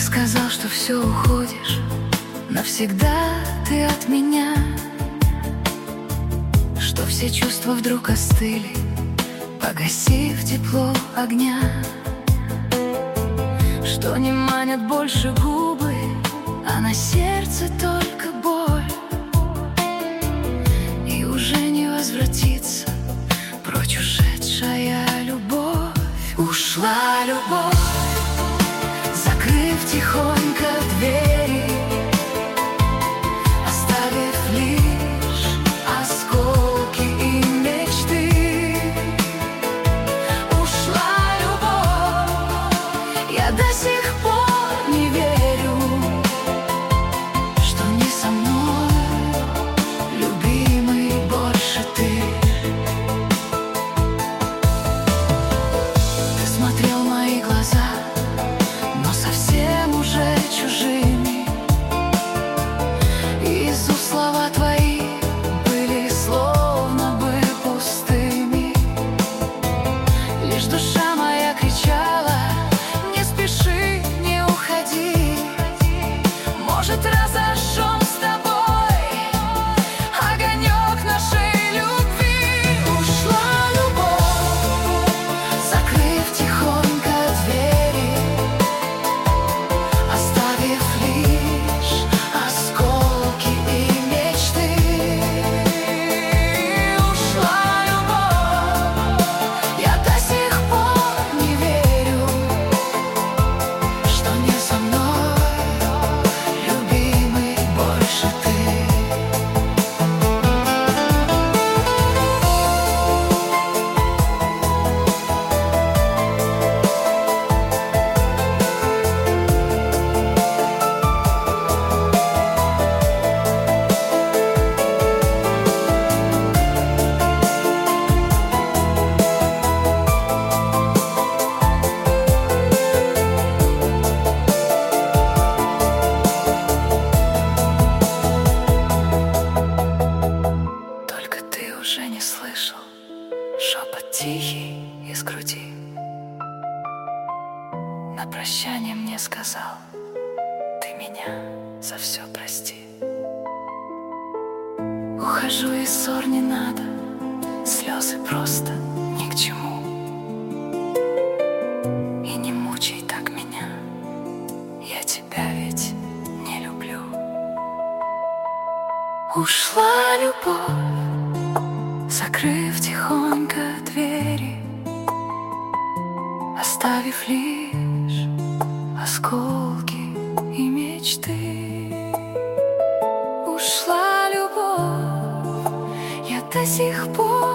сказал, что все уходишь, навсегда ты от меня, что все чувства вдруг остыли, погасив тепло огня, что не манят больше губы, а на сердце только боль, и уже не возвратится прочь ушедшая любовь. Ушла любовь, закрыв тихонько двери, оставив лишь осколки и мечты. Ушла любовь, я до сих пор не верю, что не со мной, любимый, больше ты. Ты смотрел в мои глаза, но совсем уже чужими. Из уст слова твои были словно бы пустыми. Лишь душа моя кричала: не спеши, не уходи. Может, разожжем с тобой огонек нашей любви. Ушла любовь, закрыв тихонько двери, оставив лишь осколки и мечты. Ушла любовь, я до сих пор не верю, что не со мной, любимый, больше ты. Только ты уже не слышал шепот тихий из груди. На прощание мне сказал: ты меня за все прости. Ухожу, и ссор не надо, слезы просто ни к чему. И не мучай так меня, я тебя ведь не люблю. Ушла любовь, закрыв тихонько двери, оставив лишь осколки и мечты. Ушла любовь, я до сих пор